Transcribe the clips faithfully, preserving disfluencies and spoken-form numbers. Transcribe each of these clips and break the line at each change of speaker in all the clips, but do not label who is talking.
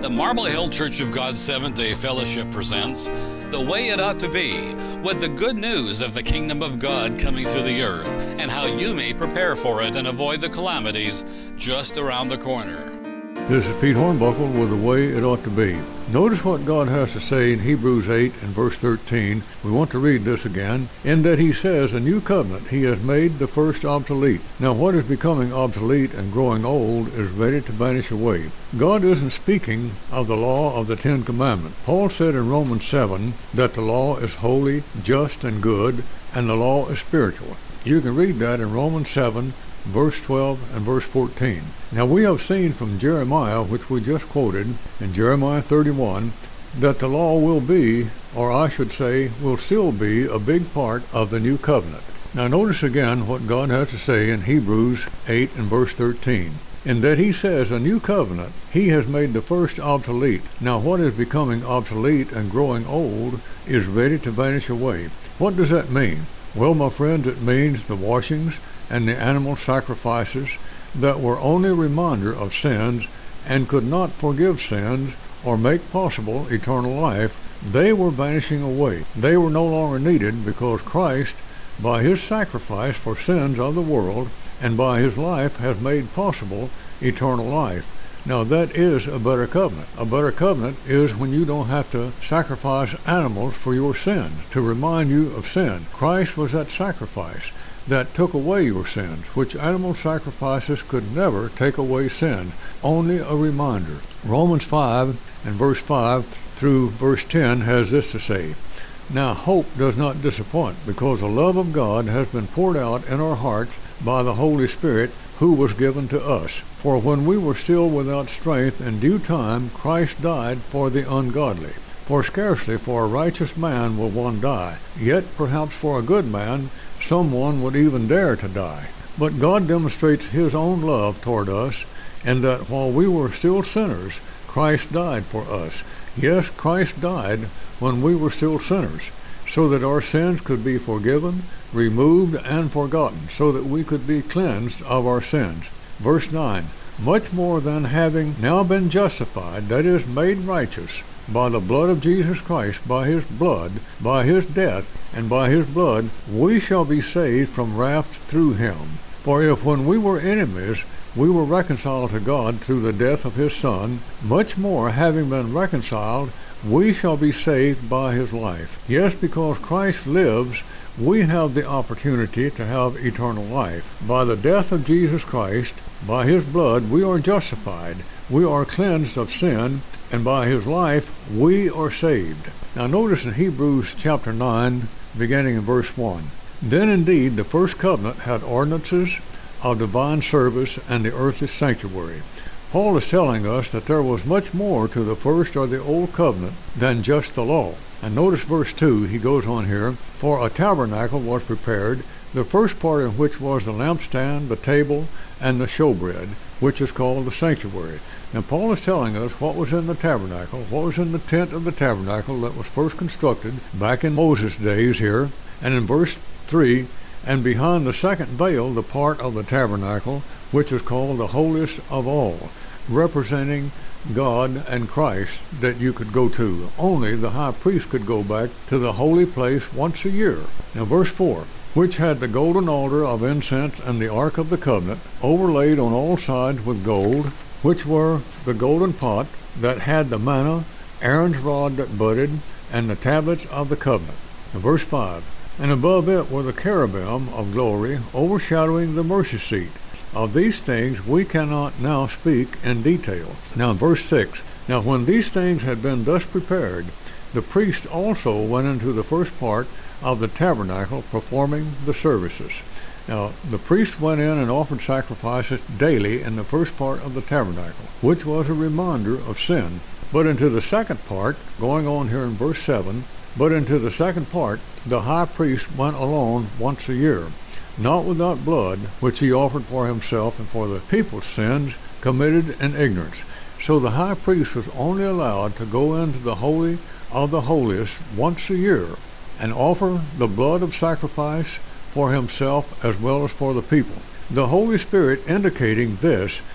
The Marble Hill Church of God Seventh-day Fellowship presents The Way It Ought to Be, with the good news of the kingdom of God coming to the earth and how you may prepare for it and avoid the calamities just around the corner.
This is Pete Hornbuckle with The Way It Ought to Be. Notice what God has to say in Hebrews eight and verse thirteen. We want to read this again. In that he says, a new covenant he has made the first obsolete. Now what is becoming obsolete and growing old is ready to vanish away. God isn't speaking of the law of the Ten Commandments. Paul said in Romans seven that the law is holy, just, and good, and the law is spiritual. You can read that in Romans seven, verse twelve and verse fourteen. Now we have seen from Jeremiah, which we just quoted, in Jeremiah thirty-one, that the law will be, or I should say, will still be, a big part of the new covenant. Now notice again what God has to say in Hebrews eight and verse thirteen. In that he says, a new covenant, he has made the first obsolete. Now what is becoming obsolete and growing old is ready to vanish away. What does that mean? Well, my friends, it means the washings and the animal sacrifices that were only a reminder of sins and could not forgive sins or make possible eternal life, they were vanishing away. They were no longer needed because Christ, by his sacrifice for sins of the world and by his life, has made possible eternal life. Now that is a better covenant. A better covenant is when you don't have to sacrifice animals for your sins, to remind you of sin. Christ was that sacrifice that took away your sins, which animal sacrifices could never take away sin, only a reminder. Romans five and verse five through verse ten has this to say, now hope does not disappoint, because the love of God has been poured out in our hearts by the Holy Spirit who was given to us. For when we were still without strength, in due time Christ died for the ungodly. For scarcely for a righteous man will one die, yet perhaps for a good man someone would even dare to die. But God demonstrates his own love toward us, in that while we were still sinners, Christ died for us. Yes, Christ died when we were still sinners, so that our sins could be forgiven, removed, and forgotten, so that we could be cleansed of our sins. Verse nine, much more than having now been justified, that is, made righteous, by the blood of Jesus Christ, by his blood, by his death, and by his blood, we shall be saved from wrath through him. For if when we were enemies, we were reconciled to God through the death of his Son, much more, having been reconciled, we shall be saved by his life. Yes, because Christ lives, we have the opportunity to have eternal life. By the death of Jesus Christ, by his blood, we are justified. We are cleansed of sin, and by his life we are saved. Now notice in Hebrews chapter nine, beginning in verse one, then indeed the first covenant had ordinances of divine service and the earthly sanctuary. Paul is telling us that there was much more to the first or the old covenant than just the law. And notice verse two, he goes on here, for a tabernacle was prepared, the first part in which was the lampstand, the table, and the showbread, which is called the sanctuary. Now Paul is telling us what was in the tabernacle, what was in the tent of the tabernacle that was first constructed back in Moses' days here. And in verse three, and behind the second veil, the part of the tabernacle, which is called the holiest of all, representing God and Christ, that you could go to. Only the high priest could go back to the holy place once a year. Now verse four, which had the golden altar of incense and the ark of the covenant, overlaid on all sides with gold, which were the golden pot that had the manna, Aaron's rod that budded, and the tablets of the covenant. Now verse five, and above it were the cherubim of glory, overshadowing the mercy seat. Of these things we cannot now speak in detail. Now verse six, now when these things had been thus prepared, the priest also went into the first part of the tabernacle, performing the services. Now the priest went in and offered sacrifices daily in the first part of the tabernacle, which was a reminder of sin. But into the second part, going on here in verse seven, but into the second part, the high priest went alone once a year, not without blood, which he offered for himself and for the people's sins committed in ignorance. So the high priest was only allowed to go into the Holy of the Holiest once a year and offer the blood of sacrifice for himself as well as for the people. The Holy Spirit indicating this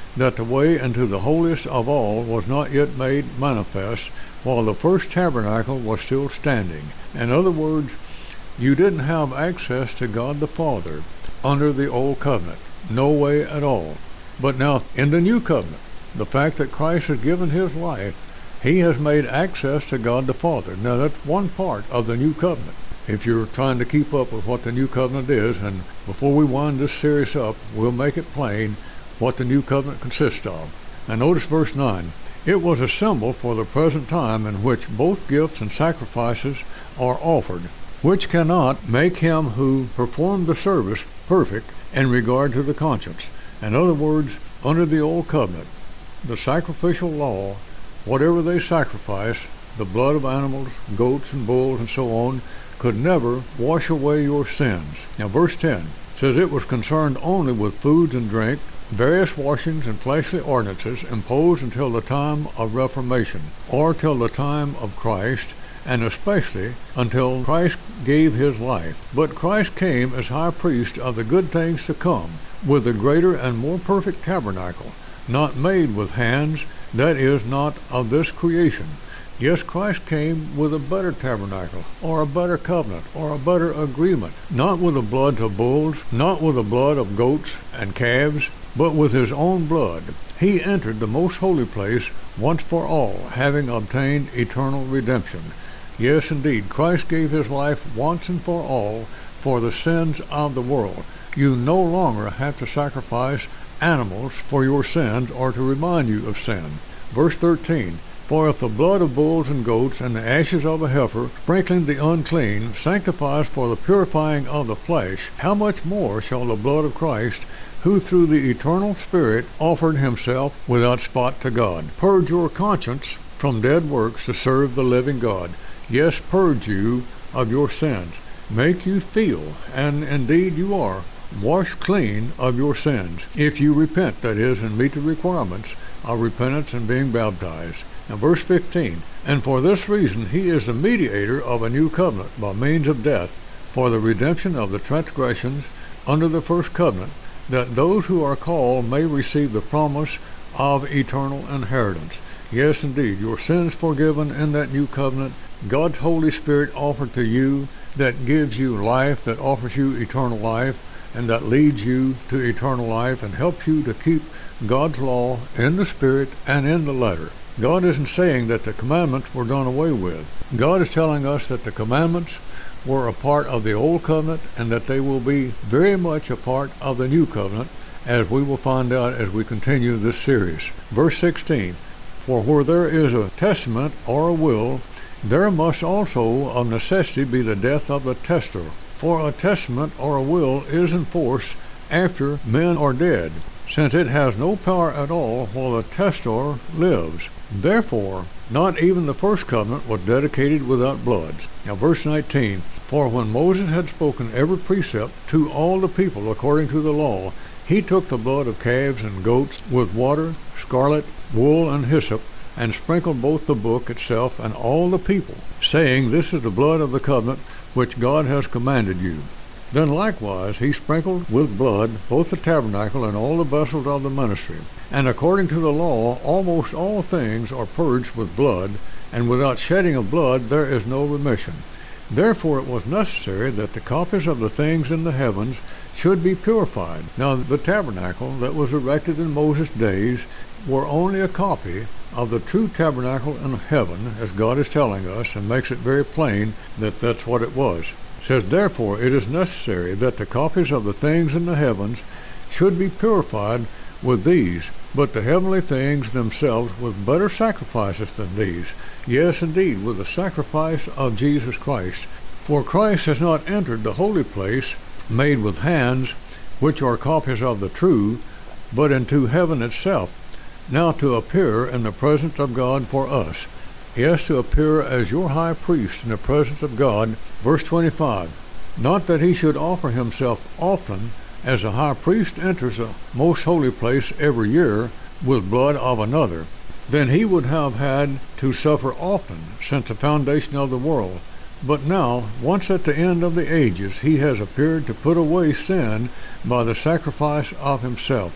that the way into the holiest of all was not yet made manifest, while the first tabernacle was still standing. In other words, you didn't have access to God the Father under the old covenant. No way at all. But now, in the new covenant, the fact that Christ has given his life, he has made access to God the Father. Now, that's one part of the new covenant. If you're trying to keep up with what the new covenant is, and before we wind this series up, we'll make it plain what the new covenant consists of. Now, notice verse nine. It was a symbol for the present time in which both gifts and sacrifices are offered, which cannot make him who performed the service perfect in regard to the conscience. In other words, under the old covenant, the sacrificial law, whatever they sacrifice, the blood of animals, goats and bulls and so on, could never wash away your sins. Now verse ten says it was concerned only with food and drink, various washings and fleshly ordinances imposed until the time of Reformation, or till the time of Christ, and especially until Christ gave his life. But Christ came as high priest of the good things to come, with a greater and more perfect tabernacle, not made with hands, that is, not of this creation. Yes, Christ came with a better tabernacle, or a better covenant, or a better agreement, not with the blood of bulls, not with the blood of goats and calves, but with his own blood. He entered the most holy place once for all, having obtained eternal redemption. Yes, indeed, Christ gave his life once and for all for the sins of the world. You no longer have to sacrifice animals for your sins or to remind you of sin. Verse thirteen, for if the blood of bulls and goats and the ashes of a heifer, sprinkling the unclean, sanctifies for the purifying of the flesh, how much more shall the blood of Christ, who through the eternal Spirit offered himself without spot to God, purge your conscience from dead works to serve the living God. Yes, purge you of your sins, make you feel, and indeed you are, washed clean of your sins, if you repent, that is, and meet the requirements of repentance and being baptized. Now verse fifteen, and for this reason he is the mediator of a new covenant by means of death, for the redemption of the transgressions under the first covenant, that those who are called may receive the promise of eternal inheritance. Yes, indeed, your sins forgiven in that new covenant, God's Holy Spirit offered to you, that gives you life, that offers you eternal life, and that leads you to eternal life and helps you to keep God's law in the Spirit and in the letter. God isn't saying that the commandments were done away with. God is telling us that the commandments were a part of the old covenant and that they will be very much a part of the new covenant, as we will find out as we continue this series. Verse sixteen, for where there is a testament or a will, there must also of necessity be the death of the testator. For a testament or a will is in force after men are dead, since it has no power at all while the testator lives. Therefore, not even the first covenant was dedicated without blood. Now verse nineteen, for when Moses had spoken every precept to all the people according to the law, he took the blood of calves and goats with water, scarlet, wool, and hyssop, and sprinkled both the book itself and all the people, saying, this is the blood of the covenant which God has commanded you. Then likewise he sprinkled with blood both the tabernacle and all the vessels of the ministry. And according to the law, almost all things are purged with blood, and without shedding of blood there is no remission. Therefore it was necessary that the copies of the things in the heavens should be purified. Now the tabernacle that was erected in Moses' days were only a copy of the true tabernacle in heaven, as God is telling us, and makes it very plain that that's what it was. It says, therefore it is necessary that the copies of the things in the heavens should be purified with these, but the heavenly things themselves with better sacrifices than these. Yes, indeed, with the sacrifice of Jesus Christ. For Christ has not entered the holy place made with hands, which are copies of the true, but into heaven itself, now to appear in the presence of God for us. Yes, to appear as your high priest in the presence of God. Verse twenty-five, not that he should offer himself often, as a high priest enters the most holy place every year with blood of another, then he would have had to suffer often since the foundation of the world. But now, once at the end of the ages, he has appeared to put away sin by the sacrifice of himself.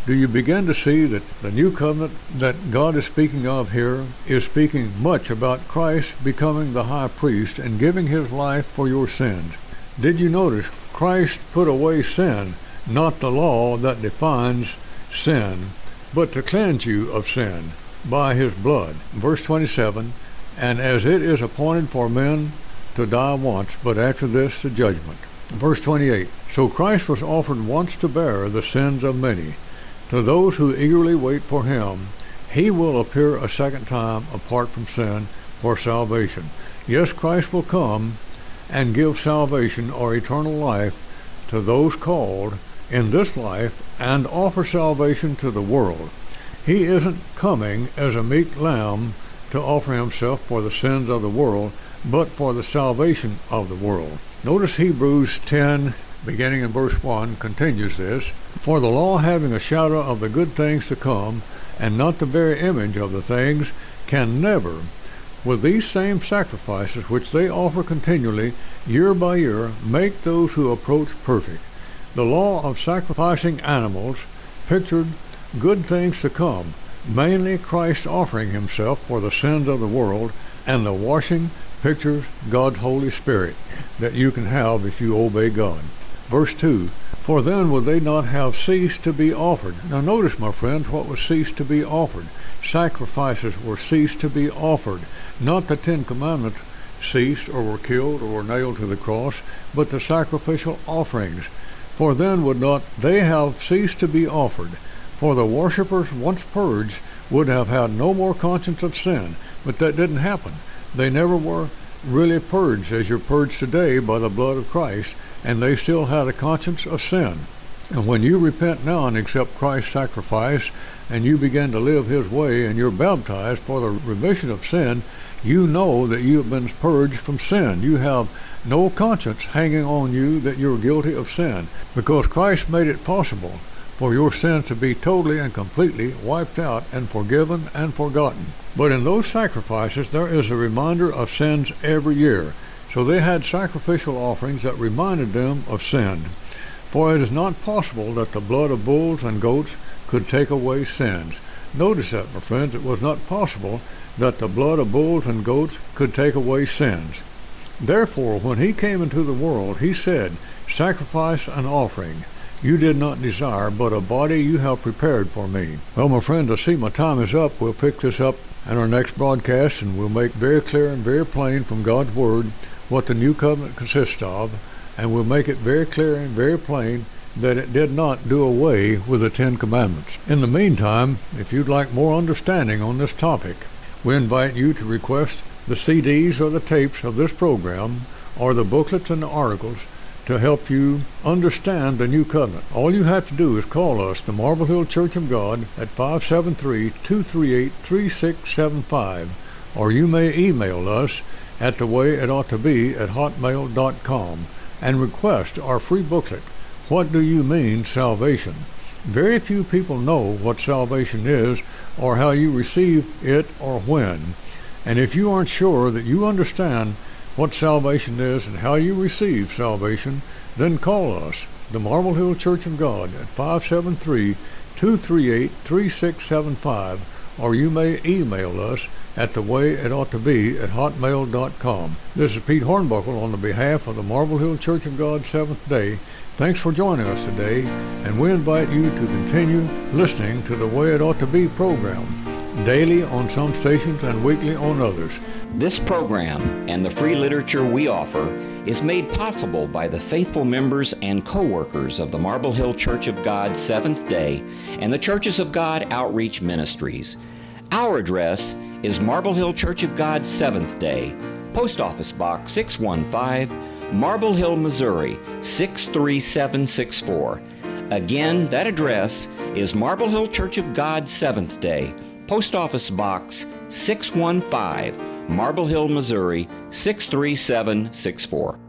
Do you begin to see that the new covenant that God is speaking of here is speaking much about Christ becoming the high priest and giving his life for your sins? Did you notice Christ put away sin, not the law that defines sin, but to cleanse you of sin by his blood? Verse twenty-seven, and as it is appointed for men to die once, but after this the judgment. Verse twenty-eight, so Christ was offered once to bear the sins of many. To those who eagerly wait for him, he will appear a second time apart from sin for salvation. Yes, Christ will come and give salvation or eternal life to those called in this life and offer salvation to the world. He isn't coming as a meek lamb to offer himself for the sins of the world, but for the salvation of the world. Notice Hebrews ten, beginning in verse one, continues this. For the law, having a shadow of the good things to come, and not the very image of the things, can never, with these same sacrifices which they offer continually, year by year, make those who approach perfect. The law of sacrificing animals pictured good things to come, mainly Christ offering himself for the sins of the world, and the washing pictures God's Holy Spirit that you can have if you obey God. Verse two, for then would they not have ceased to be offered. Now notice, my friends, what was ceased to be offered. Sacrifices were ceased to be offered. Not the Ten Commandments ceased or were killed or were nailed to the cross, but the sacrificial offerings. For then would not they have ceased to be offered. For the worshippers, once purged, would have had no more conscience of sin. But that didn't happen. They never were really purged as you're purged today by the blood of Christ, and they still had a conscience of sin. And when you repent now and accept Christ's sacrifice, and you begin to live his way, and you're baptized for the remission of sin, you know that you have been purged from sin. You have no conscience hanging on you that you're guilty of sin, because Christ made it possible for your sins to be totally and completely wiped out and forgiven and forgotten. But in those sacrifices, there is a reminder of sins every year. So they had sacrificial offerings that reminded them of sin. For it is not possible that the blood of bulls and goats could take away sins. Notice that, my friends, it was not possible that the blood of bulls and goats could take away sins. Therefore, when he came into the world, he said, sacrifice and offering you did not desire, but a body you have prepared for me. Well, my friends, I see my time is up. We'll pick this up in our next broadcast, and we'll make very clear and very plain from God's Word what the new covenant consists of, and we'll make it very clear and very plain that it did not do away with the Ten Commandments. In the meantime, if you'd like more understanding on this topic, we invite you to request the C Ds or the tapes of this program, or the booklets and the articles, to help you understand the new covenant. All you have to do is call us, the Marble Hill Church of God, at five seven three, two three eight, three six seven five, or you may email us at the way it ought to be at hotmail dot com and request our free booklet, What Do You Mean Salvation? Very few people know what salvation is or how you receive it or when. And if you aren't sure that you understand what salvation is and how you receive salvation, then call us, the Marble Hill Church of God, at five seven three, two three eight, three six seven five, or you may email us at the way it ought to be at hotmail dot com. This is Pete Hornbuckle on the behalf of the Marble Hill Church of God Seventh Day. Thanks for joining us today, and we invite you to continue listening to the Way It Ought to Be program, daily on some stations and weekly on others.
This program and the free literature we offer is made possible by the faithful members and co-workers of the Marble Hill Church of God Seventh Day and the Churches of God Outreach Ministries. Our address is Marble Hill Church of God Seventh Day, Post Office Box six one five, Marble Hill, Missouri six three seven six four. Again, that address is Marble Hill Church of God Seventh Day, Post Office Box six one five, Marble Hill, Missouri six three seven six four.